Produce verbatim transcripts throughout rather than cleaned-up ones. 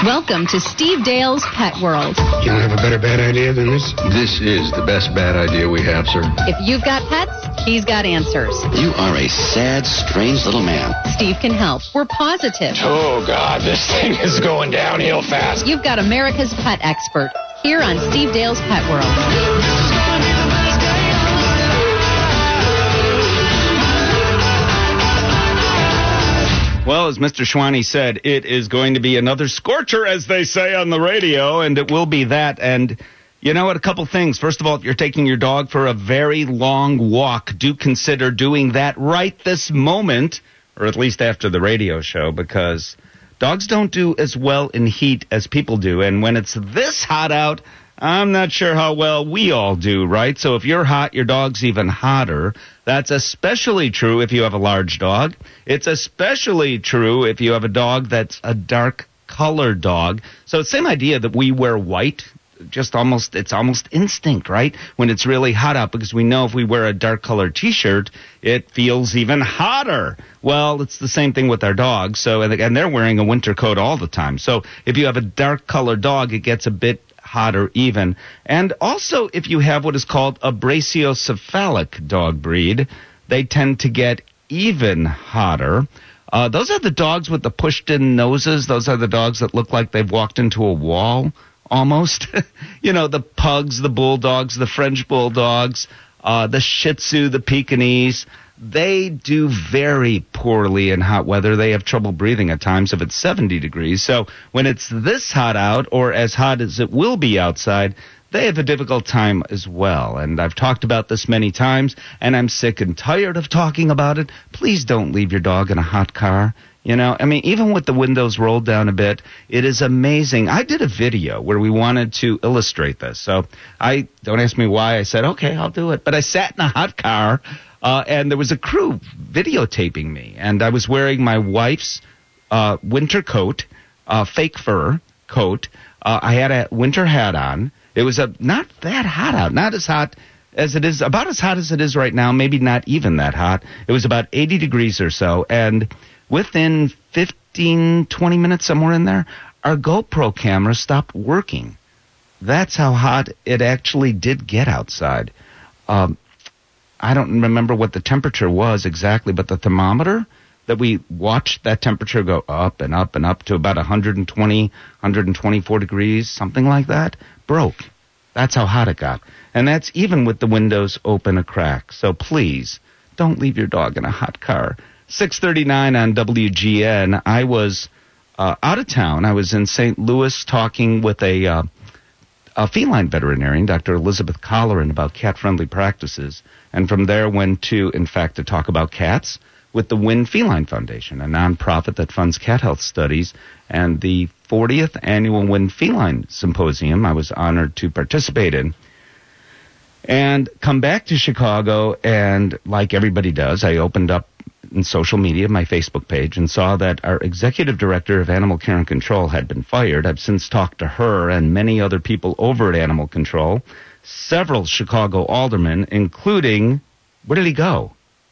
Welcome to Steve Dale's Pet World. You don't have a better bad idea than this? This is the best bad idea we have, sir. If you've got pets, he's got answers. You are a sad, strange little man. Steve can help. We're positive. Oh, God, this thing is going downhill fast. You've got America's pet expert here on Steve Dale's Pet World. Well, as Mister Schwani said, it is going to be another scorcher, as they say on the radio, and it will be that. And you know what? A couple things. First of all, if you're taking your dog for a very long walk, do consider doing that right this moment, or at least after the radio show, because dogs don't do as well in heat as people do. And when it's this hot out, I'm not sure how well we all do, right? So if you're hot, your dog's even hotter. That's especially true if you have a large dog. It's especially true if you have a dog that's a dark colored dog. So same idea that we wear white, just almost, it's almost instinct, right? When it's really hot out, because we know if we wear a dark colored t-shirt, it feels even hotter. Well, it's the same thing with our dogs. So, and they're wearing a winter coat all the time. So if you have a dark colored dog, it gets a bit hotter even. And also, if you have what is called a braciocephalic dog breed, they tend to get even hotter. Uh, those are the dogs with the pushed-in noses. Those are the dogs that look like they've walked into a wall, almost. You know, the pugs, the bulldogs, the French bulldogs, uh, the Shih Tzu, the Pekingese. They do very poorly in hot weather. They have trouble breathing at times if it's seventy degrees. So when it's this hot out, or as hot as it will be outside, they have a difficult time as well. And I've talked about this many times, and I'm sick and tired of talking about it. Please don't leave your dog in a hot car. You know, I mean, even with the windows rolled down a bit, it is amazing. I did a video where we wanted to illustrate this. So I, don't ask me why, I said, okay, I'll do it. But I sat in a hot car, uh, and there was a crew videotaping me. And I was wearing my wife's uh, winter coat, uh, fake fur coat. Uh, I had a winter hat on. It was a, not that hot out, not as hot as it is, about as hot as it is right now, maybe not even that hot. It was about eighty degrees or so, and within fifteen, twenty minutes, somewhere in there, our GoPro camera stopped working. That's how hot it actually did get outside. Um, I don't remember what the temperature was exactly, but the thermometer that we watched that temperature go up and up and up to about one hundred twenty, one hundred twenty-four degrees, something like that, broke. That's how hot it got. And that's even with the windows open a crack. So please, don't leave your dog in a hot car. six thirty-nine on W G N. I was uh, out of town. I was in Saint Louis talking with a, uh, a feline veterinarian, Doctor Elizabeth Colleran, about cat-friendly practices. And from there went to, in fact, to talk about cats with the Wynn Feline Foundation, a nonprofit that funds cat health studies, and the fortieth Annual Wynn Feline Symposium I was honored to participate in. And come back to Chicago, and like everybody does, I opened up in social media, my Facebook page, and saw that our executive director of Animal Care and Control had been fired. I've since talked to her and many other people over at Animal Control, several Chicago aldermen, including, where did he go?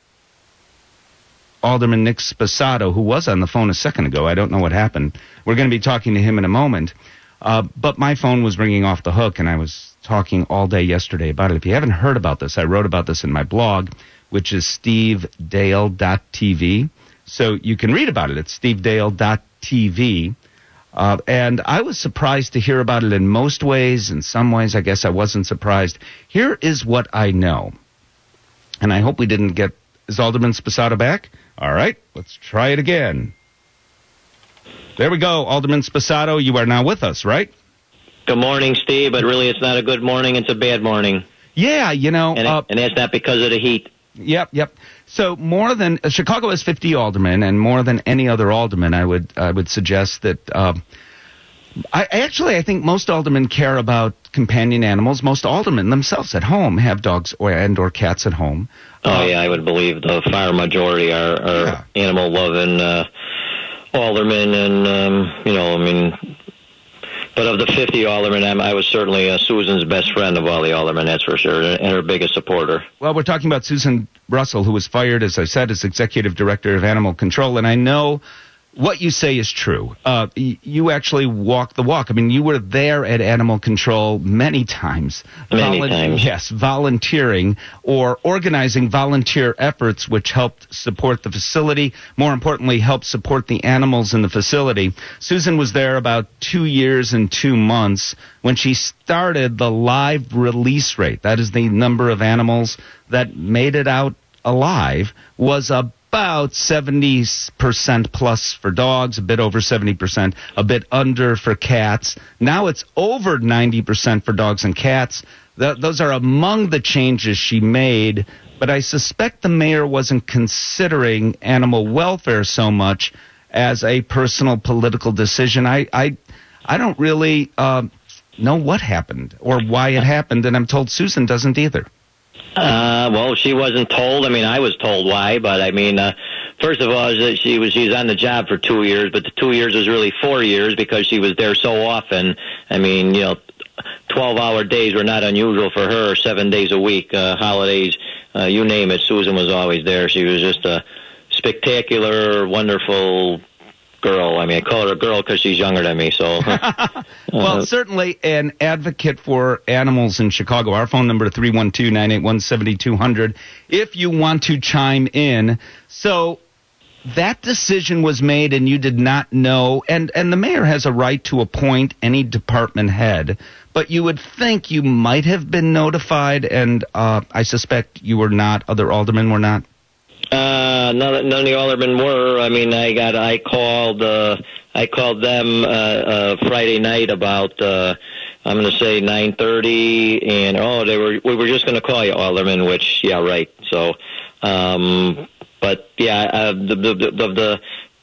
Alderman Nick Sposato, who was on the phone a second ago. I don't know what happened. We're going to be talking to him in a moment. Uh, but my phone was ringing off the hook, and I was talking all day yesterday about it. If you haven't heard about this, I wrote about this in my blog, which is steve dale dot t v. So you can read about it at steve dale dot t v. Uh, and I was surprised to hear about it in most ways. In some ways, I guess I wasn't surprised. Here is what I know. And I hope we didn't get... Is Alderman Sposato back? All right, let's try it again. There we go. Alderman Sposato, you are now with us, right? Good morning, Steve, but really it's not a good morning, it's a bad morning. Yeah, you know... And, uh, it, and that's not because of the heat. Yep, yep. So more than... Uh, Chicago has fifty aldermen, and more than any other alderman, I would I would suggest that... Uh, I Actually, I think most aldermen care about companion animals. Most aldermen themselves at home have dogs or and or cats at home. Oh, uh, yeah, I would believe the far majority are, are yeah. animal-loving uh, aldermen, and, um, you know, I mean... But of the fifty aldermen, I'm, I was certainly uh, Susan's best friend of all the aldermen, that's for sure, and her biggest supporter. Well, we're talking about Susan Russell, who was fired, as I said, as executive director of animal control. And I know what you say is true. Uh, y- you actually walk the walk. I mean, you were there at Animal Control many times. Many Volu- times. Yes, volunteering or organizing volunteer efforts which helped support the facility. More importantly, helped support the animals in the facility. Susan was there about two years and two months when she started the live release rate. That is the number of animals that made it out alive was a about seventy percent plus for dogs, a bit over seventy percent, a bit under for cats. Now it's over ninety percent for dogs and cats. Th- those are among the changes she made, but I suspect the mayor wasn't considering animal welfare so much as a personal political decision. I I, I don't really uh, know what happened or why it happened, and I'm told Susan doesn't either. Uh, well, she wasn't told. I mean, I was told why, but I mean, uh, first of all, she was she was on the job for two years, but the two years was really four years because she was there so often. I mean, you know, twelve-hour days were not unusual for her, seven days a week, uh, holidays, uh, you name it. Susan was always there. She was just a spectacular, wonderful girl. I mean, I call her a girl because she's younger than me. So, uh, well, certainly an advocate for animals in Chicago. Our phone number three one two, nine eight one, seven two zero zero. If you want to chime in, so that decision was made, and you did not know. And and the mayor has a right to appoint any department head, but you would think you might have been notified. And uh, I suspect you were not. Other aldermen were not. Uh, none, none of the aldermen were. I mean, I got, I called, uh, I called them, uh, uh, Friday night about, uh, I'm going to say nine thirty, and, oh, they were, we were just going to call you alderman, which, yeah, right. So, um, but, yeah, uh, the, the, the, the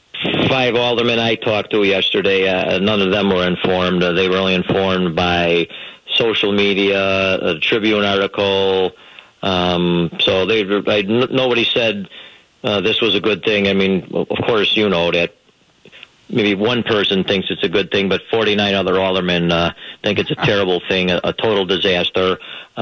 five aldermen I talked to yesterday, uh, none of them were informed. Uh, they were only informed by social media, a Tribune article. Um, so they, I, nobody said uh, this was a good thing. I mean, of course, you know that maybe one person thinks it's a good thing, but forty-nine other aldermen uh, think it's a terrible thing, a, a total disaster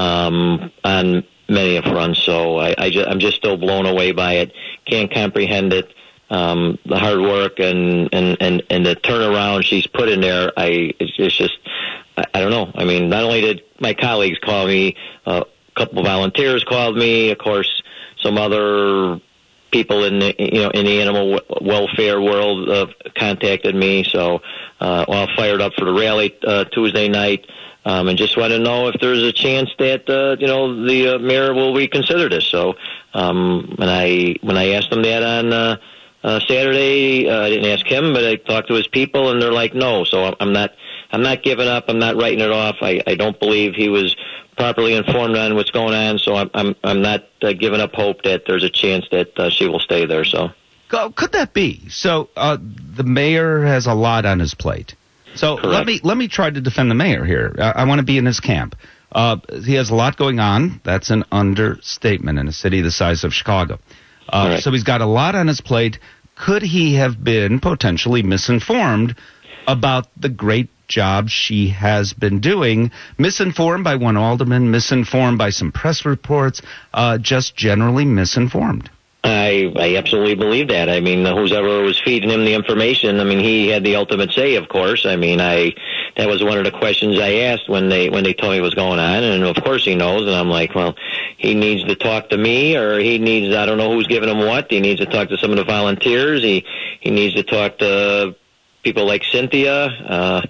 um, on many a front. So I, I just, I'm just still blown away by it. Can't comprehend it. Um, the hard work and, and, and, and the turnaround she's put in there. I it's, it's just I, I don't know. I mean, not only did my colleagues call me. Uh, A couple of volunteers called me. Of course, some other people in the you know in the animal w- welfare world uh, contacted me. So, uh, all fired up for the rally uh, Tuesday night, um, and just want to know if there's a chance that uh, you know the uh, mayor will reconsider this. So, um, when I when I asked him that on uh, uh, Saturday, uh, I didn't ask him, but I talked to his people, and they're like, no. So I'm not I'm not giving up. I'm not writing it off. I, I don't believe he was properly informed on what's going on, so I'm I'm, I'm not uh, giving up hope that there's a chance that uh, she will stay there. So, could that be? So, uh, the mayor has a lot on his plate. So Correct. let me let me try to defend the mayor here. I, I want to be in his camp. Uh, he has a lot going on. That's an understatement in a city the size of Chicago. Uh, right. So he's got a lot on his plate. Could he have been potentially misinformed about the great job she has been doing, misinformed by one alderman, misinformed by some press reports, uh, just generally misinformed? I I absolutely believe that. I mean, whoever was feeding him the information, I mean, he had the ultimate say, of course. I mean, I that was one of the questions I asked when they when they told me what was going on, and of course he knows. And I'm like, well, he needs to talk to me, or he needs, I don't know who's giving him what. He needs to talk to some of the volunteers. He he needs to talk to people like Cynthia. Uh,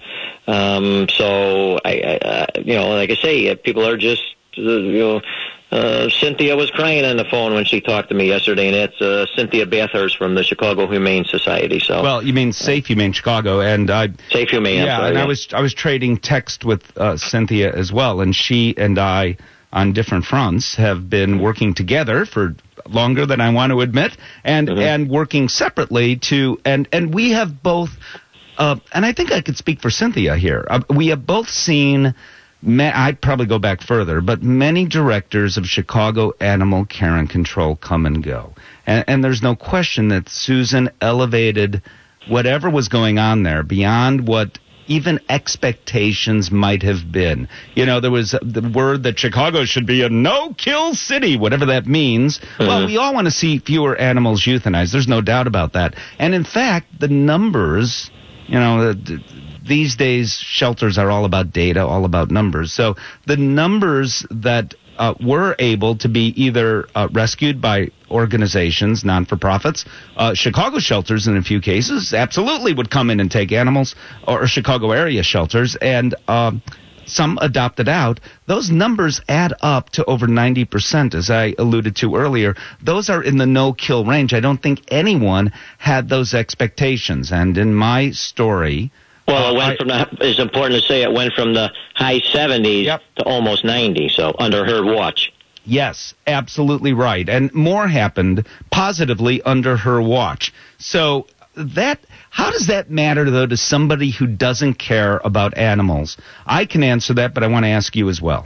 um, so I, I uh, you know, like I say, people are just uh, you know. Uh, Cynthia was crying on the phone when she talked to me yesterday, and that's uh, Cynthia Bathurst from the Chicago Humane Society. So, well, you mean Safe Humane Chicago, and I Safe Humane. Yeah, sorry, and yeah. I was I was trading text with uh, Cynthia as well, and she and I on different fronts have been working together for longer than I want to admit, and mm-hmm. and working separately to and and we have both, uh, and I think I could speak for Cynthia here. Uh, we have both seen. I'd probably go back further, but many directors of Chicago Animal Care and Control come and go. And, and there's no question that Susan elevated whatever was going on there beyond what even expectations might have been. You know, there was the word that Chicago should be a no-kill city, whatever that means. Mm-hmm. Well, we all want to see fewer animals euthanized. There's no doubt about that. And in fact, the numbers, you know, the, these days shelters are all about data, all about numbers. So the numbers that uh, were able to be either uh, rescued by organizations, non-for-profits, uh, Chicago shelters in a few cases absolutely would come in and take animals, or Chicago area shelters, and um, some adopted out. Those numbers add up to over ninety percent, as I alluded to earlier. Those are in the no-kill range. I don't think anyone had those expectations. And in my story... Well, it went from the, it's important to say it went from the high seventies yep. to almost ninety, so under her watch. Yes, absolutely right. And more happened positively under her watch. So that, how does that matter, though, to somebody who doesn't care about animals? I can answer that, but I want to ask you as well.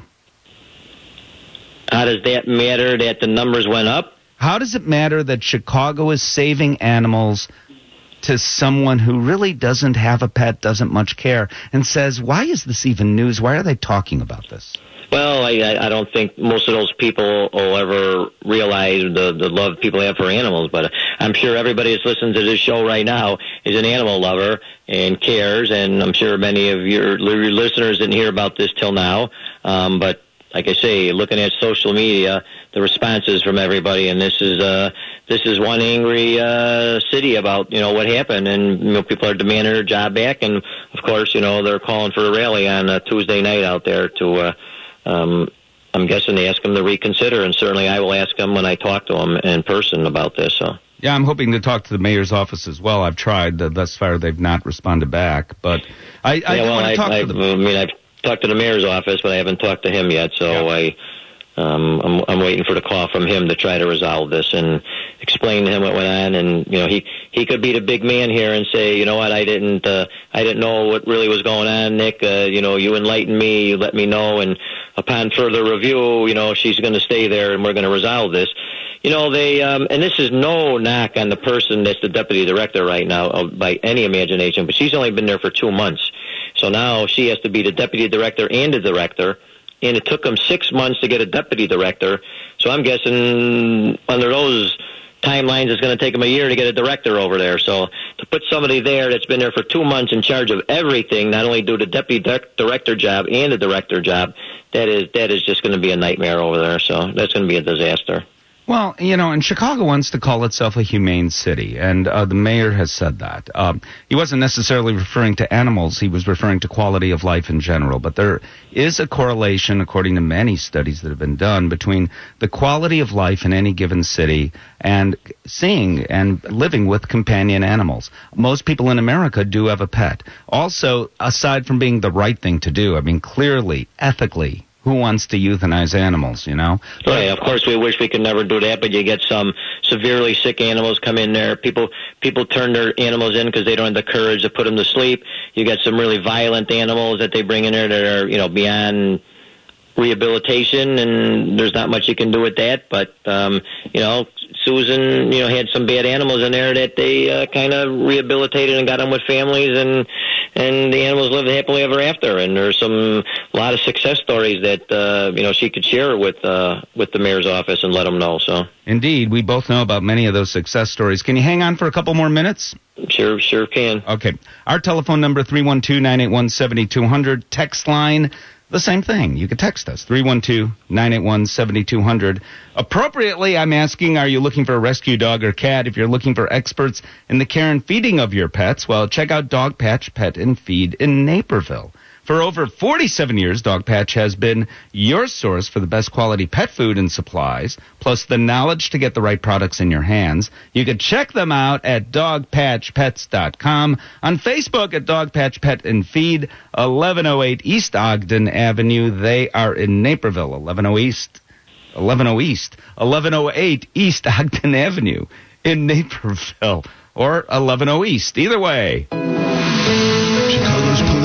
How does that matter that the numbers went up? How does it matter that Chicago is saving animals to someone who really doesn't have a pet, doesn't much care, and says, why is this even news? Why are they talking about this? Well, I, I don't think most of those people will ever realize the, the love people have for animals, but I'm sure everybody that's listening to this show right now is an animal lover and cares, and I'm sure many of your, your listeners didn't hear about this till now, um, but like I say, looking at social media, the responses from everybody, and this is uh, this is one angry uh, city about, you know, what happened, and you know, people are demanding their job back, and of course, you know, they're calling for a rally on uh, Tuesday night out there to, uh, um, I'm guessing they ask them to reconsider, and certainly I will ask them when I talk to them in person about this. So. Yeah, I'm hoping to talk to the mayor's office as well. I've tried. Thus far, they've not responded back, but I, I yeah, well, want to I, talk I, to them. I mean, I've talked to the mayor's office, but I haven't talked to him yet, so yeah. I, um, I'm, I'm waiting for the call from him to try to resolve this and explain to him what went on. And you know, he he could be the big man here and say, you know what, I didn't uh, I didn't know what really was going on, Nick. Uh, you know, you enlightened me, you let me know, and upon further review, you know, she's going to stay there, and we're going to resolve this. You know, they, um, and this is no knock on the person that's the deputy director right now uh, by any imagination, but she's only been there for two months. So now she has to be the deputy director and the director, and it took them six months to get a deputy director. So I'm guessing under those timelines, it's going to take them a year to get a director over there. So to put somebody there that's been there for two months in charge of everything, not only do the deputy director job and the director job, that is that is just going to be a nightmare over there. So that's going to be a disaster. Well, you know, and Chicago wants to call itself a humane city, and uh, the mayor has said that. Um, he wasn't necessarily referring to animals. He was referring to quality of life in general. But there is a correlation, according to many studies that have been done, between the quality of life in any given city and seeing and living with companion animals. Most people in America do have a pet. Also, aside from being the right thing to do, I mean, clearly, ethically, who wants to euthanize animals, you know? Right, of course we wish we could never do that, but you get some severely sick animals come in there. People people turn their animals in because they don't have the courage to put them to sleep. You get some really violent animals that they bring in there that are, you know, beyond rehabilitation, and there's not much you can do with that. But, um, you know, Susan, you know, had some bad animals in there that they uh, kind of rehabilitated and got them with families, and and the animals lived happily ever after. And there's some a lot of success stories that uh, you know she could share with uh, with the mayor's office and let them know. So indeed, we both know about many of those success stories. Can you hang on for a couple more minutes? Sure, sure can. Okay, our telephone number three one two, nine eight one, seven two zero zero. Text line. The same thing. You can text us, three one two, nine eight one, seven two zero zero. Appropriately, I'm asking, are you looking for a rescue dog or cat? If you're looking for experts in the care and feeding of your pets, well, check out Dog Patch Pet and Feed in Naperville. For over forty-seven years, Dog Patch has been your source for the best quality pet food and supplies, plus the knowledge to get the right products in your hands. You can check them out at dog patch pets dot com, on Facebook at Dog Patch Pet and Feed, eleven oh eight East Ogden Avenue. They are in Naperville, eleven oh East, eleven oh East, eleven oh eight East Ogden Avenue in Naperville, or eleven oh East. Either way. Chicago's political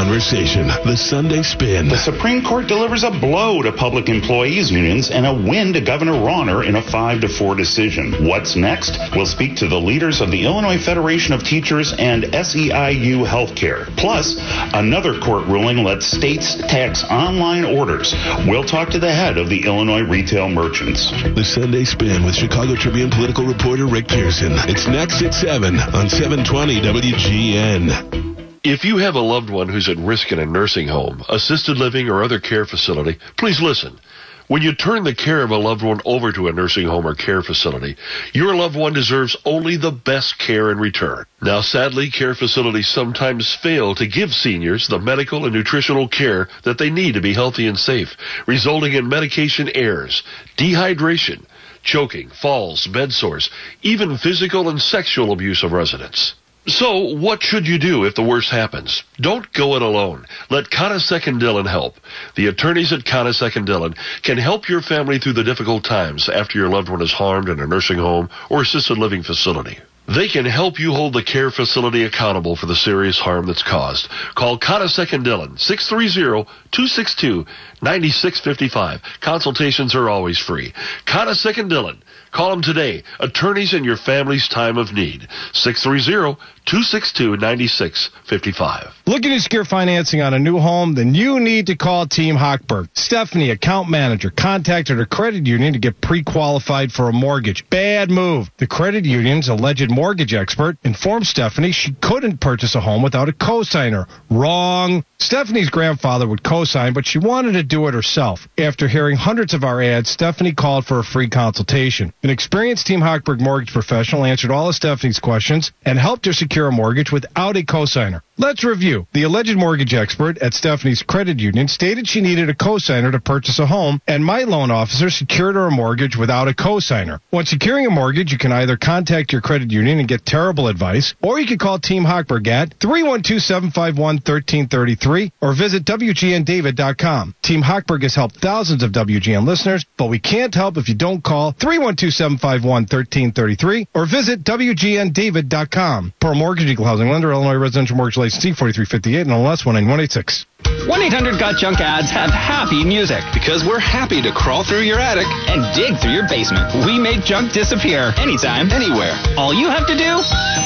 conversation. The Sunday Spin. The Supreme Court delivers a blow to public employees unions and a win to Governor Rauner in a five to four decision. What's next? We'll speak to the leaders of the Illinois Federation of Teachers and S E I U Healthcare. Plus, another court ruling lets states tax online orders. We'll talk to the head of the Illinois Retail Merchants. The Sunday Spin with Chicago Tribune political reporter Rick Pearson. It's next at seven on seven twenty W G N. If you have a loved one who's at risk in a nursing home, assisted living, or other care facility, please listen. When you turn the care of a loved one over to a nursing home or care facility, your loved one deserves only the best care in return. Now, sadly, care facilities sometimes fail to give seniors the medical and nutritional care that they need to be healthy and safe, resulting in medication errors, dehydration, choking, falls, bed sores, even physical and sexual abuse of residents. So, what should you do if the worst happens? Don't go it alone. Let Conasec and Dillon help. The attorneys at Conasec and Dillon can help your family through the difficult times after your loved one is harmed in a nursing home or assisted living facility. They can help you hold the care facility accountable for the serious harm that's caused. Call Conasec and Dillon, six three zero, two six two, nine six five five. Consultations are always free. Conasec and Dillon. Call them today. Attorneys in your family's time of need. six three zero, two six two, nine six five five. Looking to secure financing on a new home? Then you need to call Team Hochberg. Stephanie, account manager, contacted her credit union to get pre-qualified for a mortgage. Bad move. The credit union's alleged mortgage expert informed Stephanie she couldn't purchase a home without a cosigner. Wrong. Stephanie's grandfather would cosign, but she wanted to do it herself. After hearing hundreds of our ads, Stephanie called for a free consultation. An experienced Team Hochberg mortgage professional answered all of Stephanie's questions and helped her secure a mortgage without a cosigner. Let's review. The alleged mortgage expert at Stephanie's credit union stated she needed a cosigner to purchase a home, and my loan officer secured her a mortgage without a cosigner. When securing a mortgage, you can either contact your credit union and get terrible advice, or you can call Team Hochberg at three one two, seven five one, one three three three or visit W G N David dot com. Team Hochberg has helped thousands of W G N listeners, but we can't help if you don't call three one two, seven five one, one three three three or visit W G N David dot com. For a mortgage, equal housing lender, Illinois Residential Mortgage Licensee forty-three fifty-eight and N M L S one nine one eight six. one eight hundred got junk ads have happy music. Because we're happy to crawl through your attic and dig through your basement. We make junk disappear anytime, anywhere. All you have to do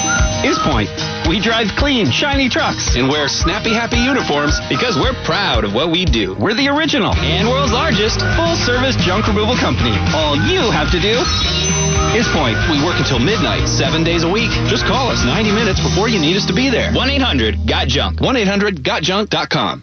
is point. We drive clean, shiny trucks and wear snappy, happy uniforms because we're proud of what we do. We're the original and world's largest full-service junk removal company. All you have to do is point. We work until midnight, seven days a week. Just call us ninety minutes before you need us to be there. one eight hundred got junk. one eight hundred got junk dot com.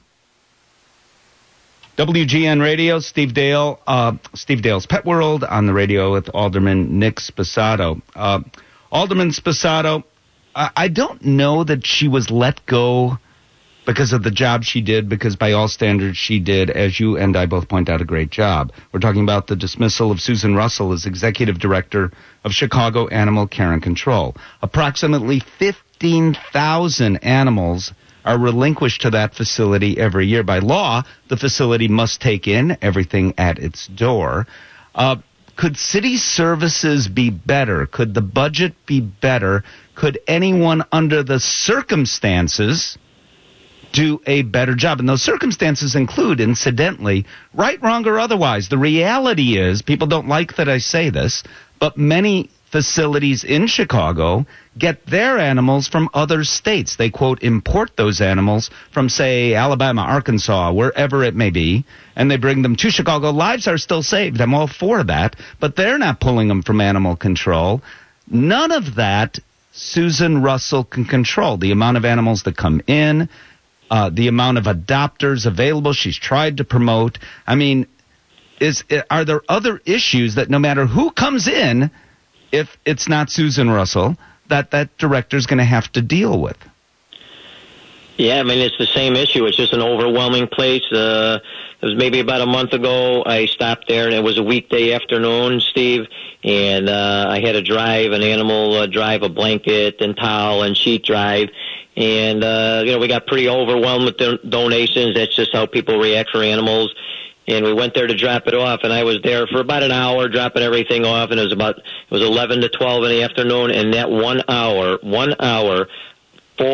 W G N Radio, Steve Dale, uh, Steve Dale's Pet World on the radio with Alderman Nick Sposato. Uh, Alderman Sposato, I, I don't know that she was let go because of the job she did, because by all standards she did, as you and I both point out, a great job. We're talking about the dismissal of Susan Russell as executive director of Chicago Animal Care and Control. Approximately fifteen thousand animals are relinquished to that facility every year. By law, the facility must take in everything at its door. Uh, could city services be better? Could the budget be better? Could anyone under the circumstances do a better job? And those circumstances include, incidentally, right, wrong, or otherwise. The reality is, people don't like that I say this, but many facilities in Chicago get their animals from other states. They, quote, import those animals from, say, Alabama, Arkansas, wherever it may be, and they bring them to Chicago. Lives are still saved. I'm all for that, but they're not pulling them from animal control. None of that Susan Russell can control. The amount of animals that come in, uh, the amount of adopters available she's tried to promote. I mean, is are there other issues that no matter who comes in, if it's not Susan Russell, that that director's going to have to deal with? Yeah, I mean, it's the same issue. It's just an overwhelming place. Uh, it was maybe about a month ago. I stopped there, and it was a weekday afternoon, Steve, and uh, I had to drive an animal, uh, drive a blanket and towel and sheet drive. And, uh, you know, we got pretty overwhelmed with the donations. That's just how people react for animals. And we went there to drop it off, and I was there for about an hour dropping everything off, and it was about it was eleven to twelve in the afternoon, and that one hour, one hour, four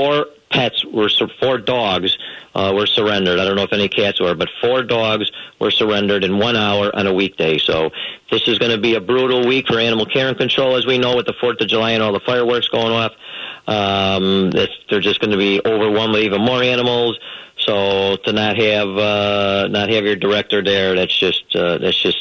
pets were four dogs uh, were surrendered. I don't know if any cats were, but four dogs were surrendered in one hour on a weekday. So this is going to be a brutal week for animal care and control, as we know, with the Fourth of July and all the fireworks going off. Um, they're just going to be overwhelmed with even more animals. So to not have uh, not have your director there, that's just uh, that's just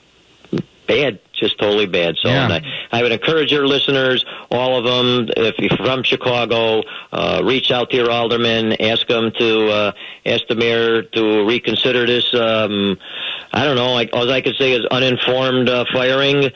bad. Just totally bad. So yeah. and I, I would encourage your listeners, all of them, if you're from Chicago, uh, reach out to your alderman, ask them to, uh, ask the mayor to reconsider this, um, I don't know, like, all I could say is uninformed uh, firing,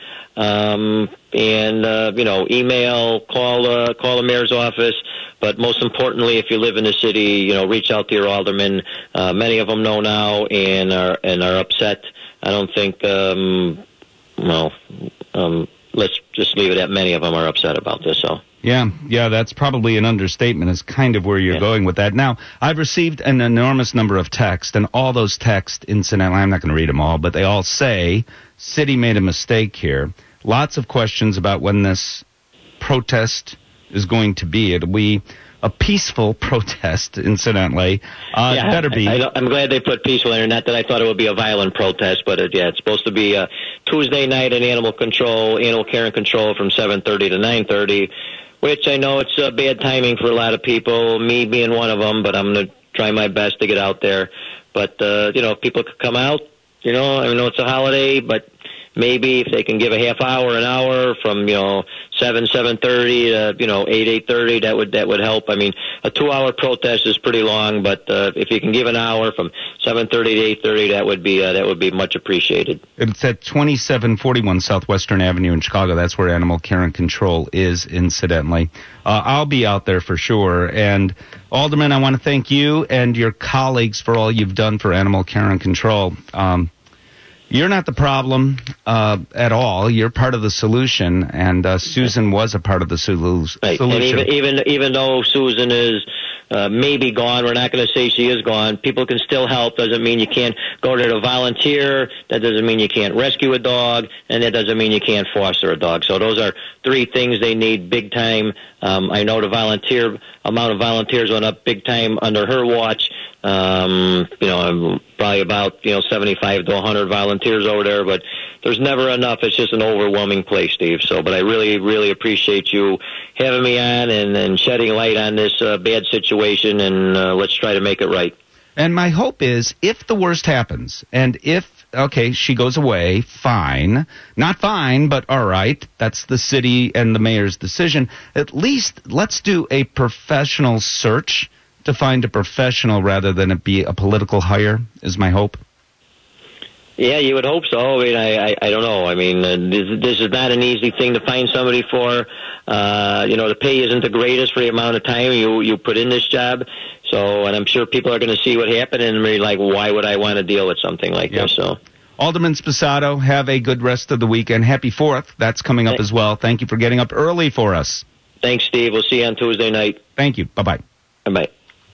um, and, uh, you know, email, call, uh, call the mayor's office. But most importantly, if you live in the city, you know, reach out to your alderman. Uh, many of them know now and are, and are upset. I don't think, um, Well, um, let's just leave it at many of them are upset about this. So yeah, yeah, that's probably an understatement. Is kind of where you're yeah. going with that. Now, I've received an enormous number of texts, and all those texts, incidentally, I'm not going to read them all, but they all say city made a mistake here. Lots of questions about when this protest is going to be. It'll be a peaceful protest, incidentally. Uh, yeah, it better be. I, I, I'm glad they put peaceful in there. Not that I thought it would be a violent protest, but it, yeah, it's supposed to be a Tuesday night in animal control, animal care and control from seven thirty to nine thirty, which I know it's uh, bad timing for a lot of people, me being one of them, but I'm going to try my best to get out there. But, uh, you know, if people could come out, you know, I know it's a holiday, but maybe if they can give a half hour, an hour from, you know, seven, seven thirty to, you know, eight, eight thirty, that would, that would help. I mean, a two-hour protest is pretty long, but uh, if you can give an hour from seven thirty to eight thirty, that would be, uh, that would be much appreciated. It's at twenty-seven forty-one Southwestern Avenue in Chicago. That's where Animal Care and Control is, incidentally. Uh, I'll be out there for sure. And, Alderman, I want to thank you and your colleagues for all you've done for Animal Care and Control. Um, You're not the problem uh, at all. You're part of the solution, and uh, Susan was a part of the solu- right. solution. And even even even though Susan is uh, maybe gone, we're not going to say she is gone. People can still help. Doesn't mean you can't go there to volunteer. That doesn't mean you can't rescue a dog, and that doesn't mean you can't foster a dog. So those are three things they need big time. Um, I know the volunteer amount of volunteers went up big time under her watch. Um, you know, probably about, you know, seventy-five to one hundred volunteers over there, but there's never enough. It's just an overwhelming place, Steve. So, but I really, really appreciate you having me on and, and shedding light on this uh, bad situation, and uh, let's try to make it right. And my hope is, if the worst happens, and if, okay, she goes away, fine. Not fine, but all right. That's the city and the mayor's decision. At least let's do a professional search to find a professional rather than it be a political hire, is my hope. Yeah, you would hope so. I mean, I, I, I don't know. I mean, uh, this, this is not an easy thing to find somebody for. Uh, you know, the pay isn't the greatest for the amount of time you, you put in this job. So, and I'm sure people are going to see what happened and be like, why would I want to deal with something like yep. this? So, Alderman Sposato, have a good rest of the weekend. Happy Fourth. That's coming up as well. Thank you for getting up early for us. Thanks, Steve. We'll see you on Tuesday night. Thank you. Bye-bye. Bye-bye.